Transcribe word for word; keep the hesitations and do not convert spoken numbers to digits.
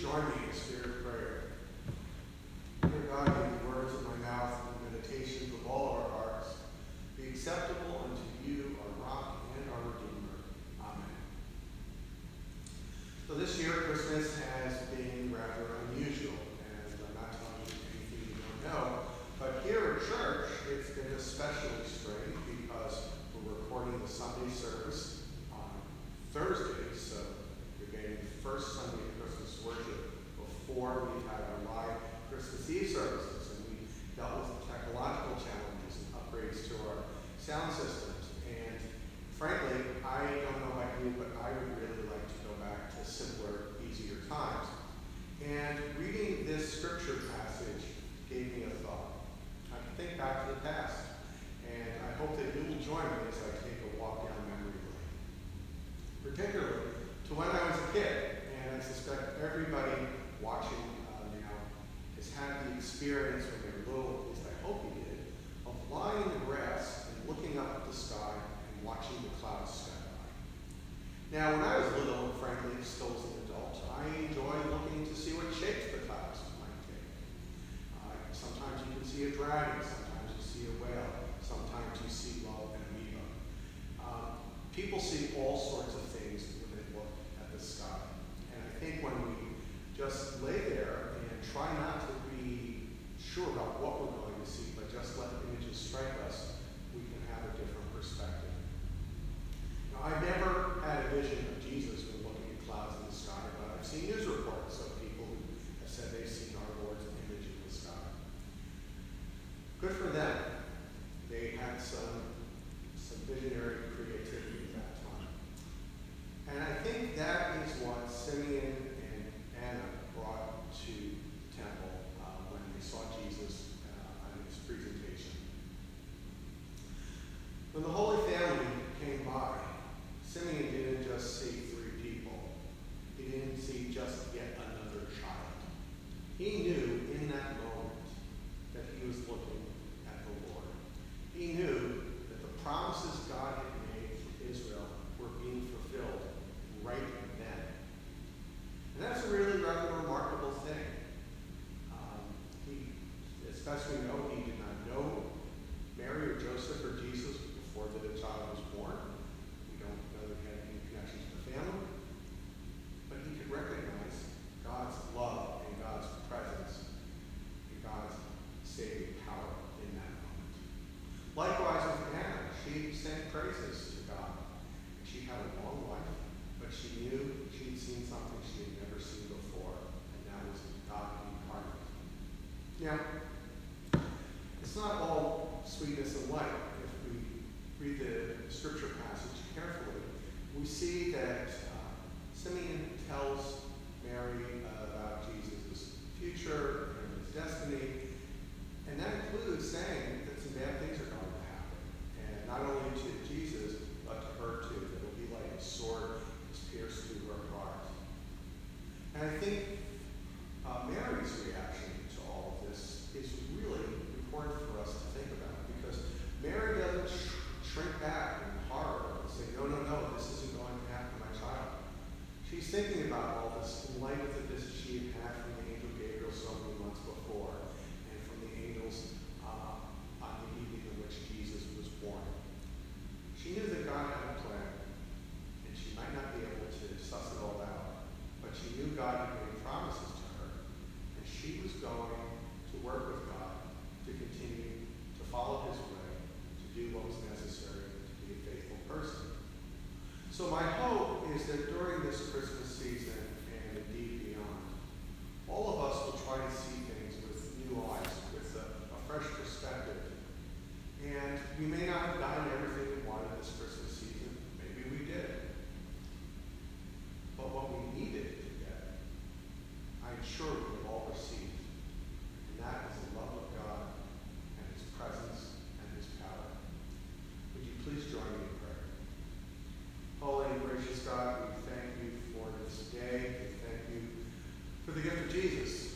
join me in a spirit of prayer? Dear God, may the words of my mouth and the meditations of all of our hearts be acceptable unto you, our rock and our redeemer. Amen. So this year, Christmas has been rather unusual, and I'm not telling you anything you don't know, but here at church, it's been especially strange because we're recording the Sunday service on Thursday, so we're getting the first Sunday of Christmas worship before we had our live Christmas Eve services, and we dealt with technological challenges and upgrades to our sound systems. And frankly, I don't know about you, but I would really like to go back to simpler, easier times. And reading this scripture passage gave me a thought. I can think back to the past, and I hope that you will join me as I take a walk down memory lane. Particularly to when I was a kid, and I suspect everybody watching uh, now has had the experience when they were little, at least I hope you did, of lying in the grass and looking up at the sky and watching the clouds sky by. Now, when I was little, and frankly still as an adult, I enjoyed looking to see what shapes the clouds might take. Uh, sometimes you can see a dragon, sometimes you see a whale, sometimes you see love and amoeba. Um, people see all sorts of things when they look at the sky. And I think when we just lay there and try not to be sure about what we're going to see, but just let images strike us, we can have a different perspective. Now, I've never had a vision of Jesus when looking at clouds in the sky, but I've seen news reports of people who have said they've seen our Lord's image in the sky. Good for them. They had some, some visionary creativity at that time. And I think that is what Simeon and Anna brought to the temple uh, when they saw Jesus uh, on his presentation. When the Holy Family came by, Simeon didn't just see three people. He didn't see just yet another child. He knew in that moment that he was looking at the Lord. He knew that the promises God had made to Israel were being fulfilled right then. And that's a really rather remarkable thing. Um, he, as best we know, he did not know Mary or Joseph or Jesus before the child was born. We don't know that he had any connection to the family. But he could recognize God's love and God's presence and God's saving power in that moment. Likewise with Anna, she sang praises to God. She had a long life, but she knew she'd seen something she had never seen before, and that was God incarnate. Now, it's not all sweetness and light. If we read the scripture passage carefully, we see that uh, Simeon tells Mary uh, about Jesus' future and his destiny, and that includes saying that some bad things are going to happen, and not only to Jesus, but to her too. That will be like a sword that's pierced through her heart. And I think uh, Mary's reaction to all of this is really important for us to think about, because Mary doesn't sh- shrink back in horror and say, no, no, no, this isn't going to happen to my child. She's thinking about all this in light of the visit she had had from the angel Gabriel so many months before, and from the angels uh, on the evening in which Jesus was born. She knew that God had a plan, and she might not be able to suss it all out, but she knew God had made promises to her, and she was going to work with God to continue to follow his way, to do what was necessary to be a faithful person. So my hope is that during this Christmas season, and indeed beyond, all of us will try to see things with new eyes, with a, a fresh perspective. And we may not have gotten everything we wanted this Christmas season. Maybe we did. But what we needed to get, I'm sure we have all received. And that is the love of God and his presence and his power. Would you please join me in prayer? Holy and gracious God, we thank you for this day. We thank you for the gift of Jesus.